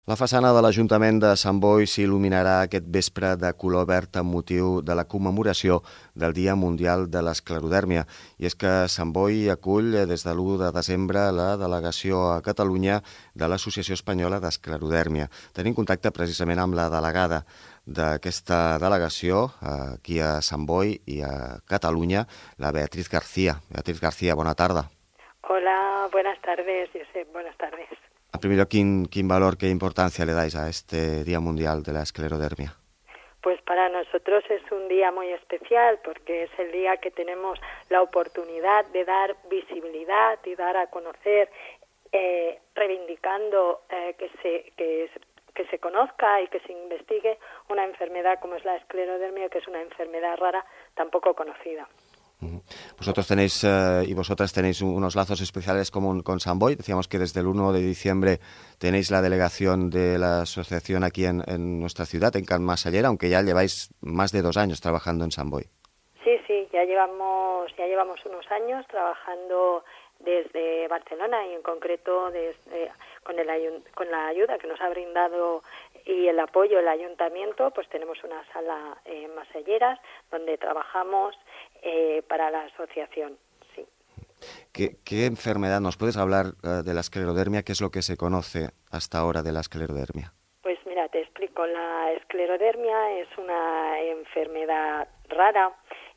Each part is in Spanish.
La façana de l'Ajuntament de Sant Boi s'il·luminarà aquest vespre de color verd amb motiu de la commemoració del Dia Mundial de l'Esclerodèrmia. I és que Sant Boi acull des de l'1 de desembre la delegació a Catalunya de l'Associació Espanyola d'Esclerodèrmia. Tenim contacte precisament amb la delegada d'aquesta delegació aquí a Sant Boi i a Catalunya, la Beatriz García. Beatriz García, bona tarda. Hola, buenas tardes, Josep, buenas tardes. En primer lugar, ¿qué valor, qué importancia le dais a este Día Mundial de la Esclerodermia? Pues para nosotros es un día muy especial porque es el día que tenemos la oportunidad de dar visibilidad y dar a conocer, reivindicando que se conozca y que se investigue una enfermedad como es la esclerodermia, que es una enfermedad rara, tan poco conocida. Vosotros tenéis y vosotras tenéis unos lazos especiales con Sant Boi. Decíamos que desde el 1 de diciembre tenéis la delegación de la asociación aquí en nuestra ciudad, en Can Masallera, aunque ya lleváis más de 2 años trabajando en Sant Boi. Sí, ya llevamos unos años trabajando desde Barcelona y en concreto con la ayuda que nos ha brindado y el apoyo del ayuntamiento, pues tenemos una sala en Masalleras donde trabajamos para la asociación. Sí. ¿Qué enfermedad nos puedes hablar de la esclerodermia? ¿Qué es lo que se conoce hasta ahora de la esclerodermia? Pues mira, te explico. La esclerodermia es una enfermedad rara.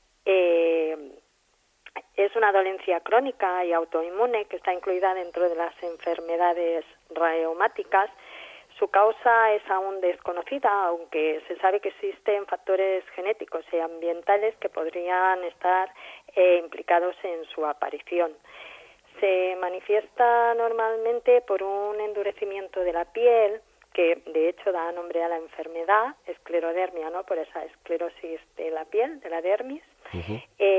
Es una dolencia crónica y autoinmune que está incluida dentro de las enfermedades reumáticas. Su causa es aún desconocida, aunque se sabe que existen factores genéticos y ambientales que podrían estar implicados en su aparición. Se manifiesta normalmente por un endurecimiento de la piel, que de hecho da nombre a la enfermedad, esclerodermia, ¿no? Por esa esclerosis de la piel, de la dermis. Uh-huh.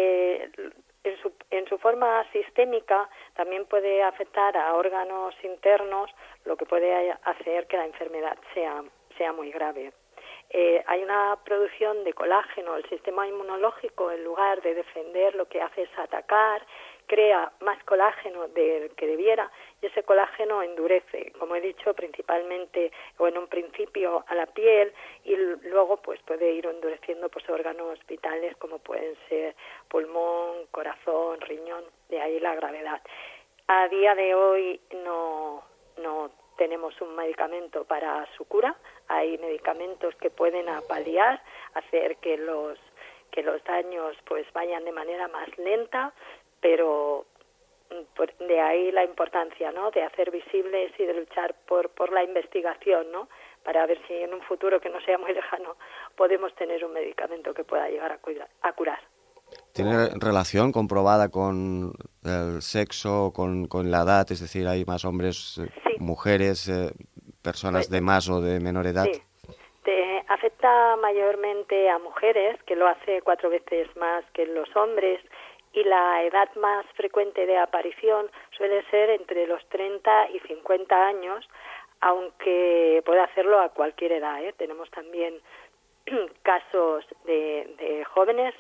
En su forma sistémica también puede afectar a órganos internos, lo que puede hacer que la enfermedad sea muy grave. Hay una producción de colágeno. El sistema inmunológico, en lugar de defender, lo que hace es atacar, crea más colágeno del que debiera y ese colágeno endurece, como he dicho, principalmente o en un principio a la piel y luego pues puede ir endureciendo pues órganos vitales como pueden ser pulmón, corazón, riñón, de ahí la gravedad. A día de hoy no tenemos un medicamento para su cura. Hay medicamentos que pueden paliar, hacer que los daños pues vayan de manera más lenta, pero de ahí la importancia, ¿no?, de hacer visibles y de luchar por la investigación, ¿no?, para ver si en un futuro que no sea muy lejano podemos tener un medicamento que pueda llegar a curar. ¿Tiene relación comprobada con el sexo, con la edad? Es decir, ¿hay más hombres, sí, mujeres, personas de más o de menor edad? Sí. Afecta mayormente a mujeres, que lo hace 4 veces más que los hombres, y la edad más frecuente de aparición suele ser entre los 30 y 50 años, aunque puede hacerlo a cualquier edad, ¿eh? Tenemos también casos de jóvenes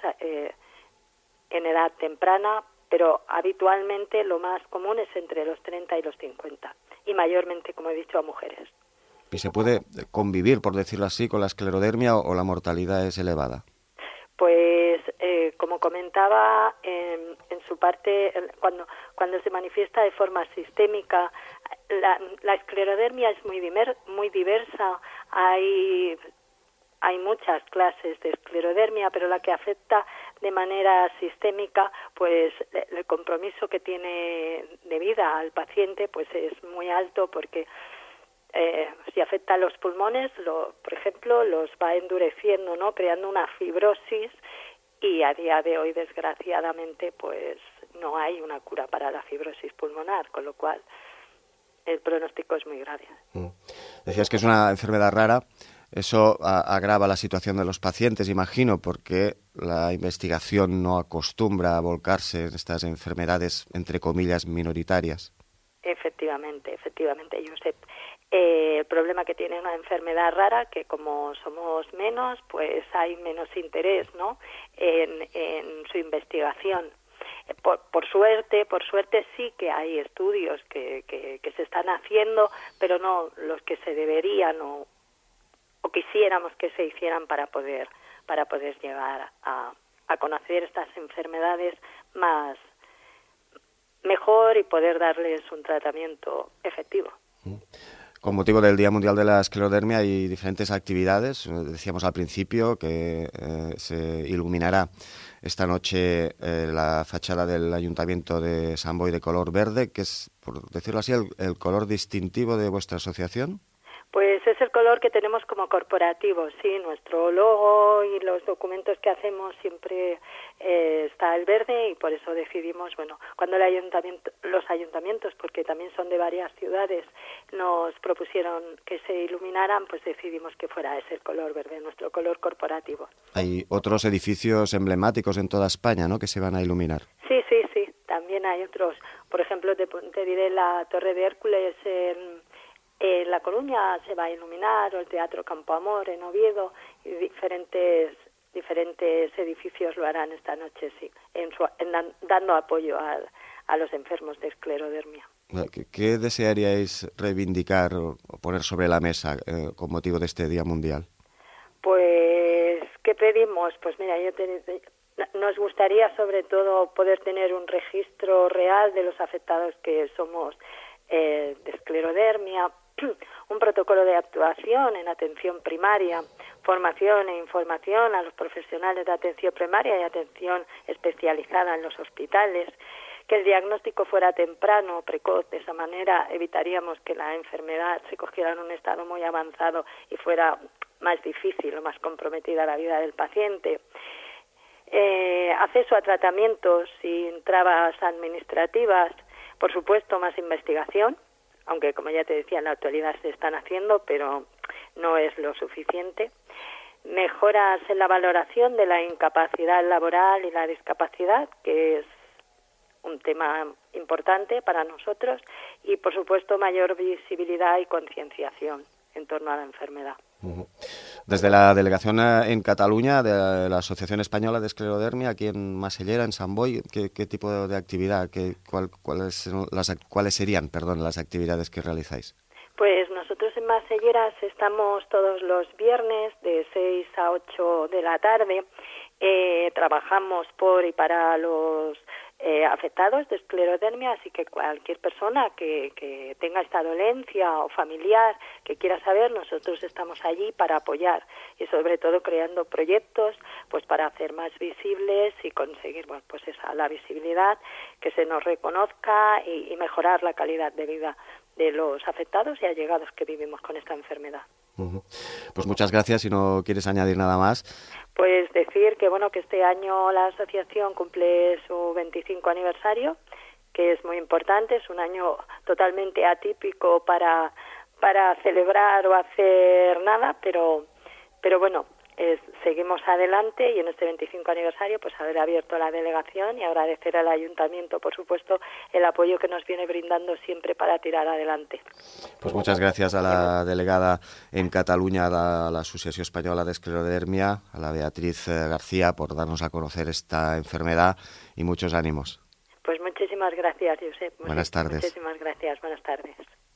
en edad temprana, pero habitualmente lo más común es entre los 30 y los 50, y mayormente, como he dicho, a mujeres. ¿Y se puede convivir, por decirlo así, con la esclerodermia o la mortalidad es elevada? Pues, como comentaba, en su parte, cuando se manifiesta de forma sistémica, la esclerodermia es muy diversa. Hay muchas clases de esclerodermia, pero la que afecta de manera sistémica, pues el compromiso que tiene de vida al paciente pues es muy alto porque si afecta a los pulmones, por ejemplo, los va endureciendo, ¿no?, creando una fibrosis, y a día de hoy, desgraciadamente, pues no hay una cura para la fibrosis pulmonar, con lo cual el pronóstico es muy grave. Decías que es una enfermedad rara. Eso agrava la situación de los pacientes, imagino, porque la investigación no acostumbra a volcarse en estas enfermedades, entre comillas, minoritarias. Efectivamente, Josep. El problema que tiene una enfermedad rara, que como somos menos, pues hay menos interés, ¿no?, en su investigación. Por suerte sí que hay estudios que se están haciendo, pero no los que se deberían o quisiéramos que se hicieran para poder llegar a conocer estas enfermedades mejor y poder darles un tratamiento efectivo. Con motivo del Día Mundial de la Esclerodermia hay diferentes actividades. Decíamos al principio que se iluminará esta noche la fachada del Ayuntamiento de Sant Boi de color verde, que es, por decirlo así, el color distintivo de vuestra asociación. Pues es el color que tenemos como corporativo, sí, nuestro logo y los documentos que hacemos siempre está el verde y por eso decidimos, bueno, cuando los ayuntamientos, porque también son de varias ciudades, nos propusieron que se iluminaran, pues decidimos que fuera ese el color verde, nuestro color corporativo. Hay otros edificios emblemáticos en toda España, ¿no?, que se van a iluminar. Sí, también hay otros, por ejemplo, te diré la Torre de Hércules en La Coruña se va a iluminar, o el Teatro Campo Amor en Oviedo, y diferentes edificios lo harán esta noche, sí, dando apoyo a los enfermos de esclerodermia. ¿Qué desearíais reivindicar o poner sobre la mesa con motivo de este Día Mundial? Pues, ¿qué pedimos? Pues mira, nos gustaría sobre todo poder tener un registro real de los afectados que somos de esclerodermia, un protocolo de actuación en atención primaria, formación e información a los profesionales de atención primaria y atención especializada en los hospitales, que el diagnóstico fuera temprano o precoz, de esa manera evitaríamos que la enfermedad se cogiera en un estado muy avanzado y fuera más difícil o más comprometida la vida del paciente. Acceso a tratamientos sin trabas administrativas, por supuesto más investigación, aunque como ya te decía en la actualidad se están haciendo, pero no es lo suficiente. Mejoras en la valoración de la incapacidad laboral y la discapacidad, que es un tema importante para nosotros, y por supuesto mayor visibilidad y concienciación en torno a la enfermedad. Desde la delegación en Cataluña de la Asociación Española de Esclerodermia, aquí en Masellera, en Sant Boi, ¿qué tipo de actividad, cuáles serían las actividades que realizáis? Pues nosotros en Maselleras estamos todos los viernes de 6 a 8 de la tarde. Trabajamos por y para los afectados de esclerodermia, así que cualquier persona que tenga esta dolencia o familiar que quiera saber, nosotros estamos allí para apoyar y sobre todo creando proyectos pues para hacer más visibles y conseguir la visibilidad, que se nos reconozca y mejorar la calidad de vida de los afectados y allegados que vivimos con esta enfermedad. Pues muchas gracias. Si no quieres añadir nada más. Pues decir que que este año la asociación cumple su 25 aniversario, que es muy importante, es un año totalmente atípico para celebrar o hacer nada, pero bueno, seguimos adelante y en este 25 aniversario pues haber abierto la delegación y agradecer al ayuntamiento, por supuesto, el apoyo que nos viene brindando siempre para tirar adelante. Pues muchas gracias a la delegada en Cataluña de la Asociación Española de Esclerodermia, a la Beatriz García, por darnos a conocer esta enfermedad y muchos ánimos. Pues muchísimas gracias, Josep. Buenas tardes. Muchísimas gracias. Buenas tardes.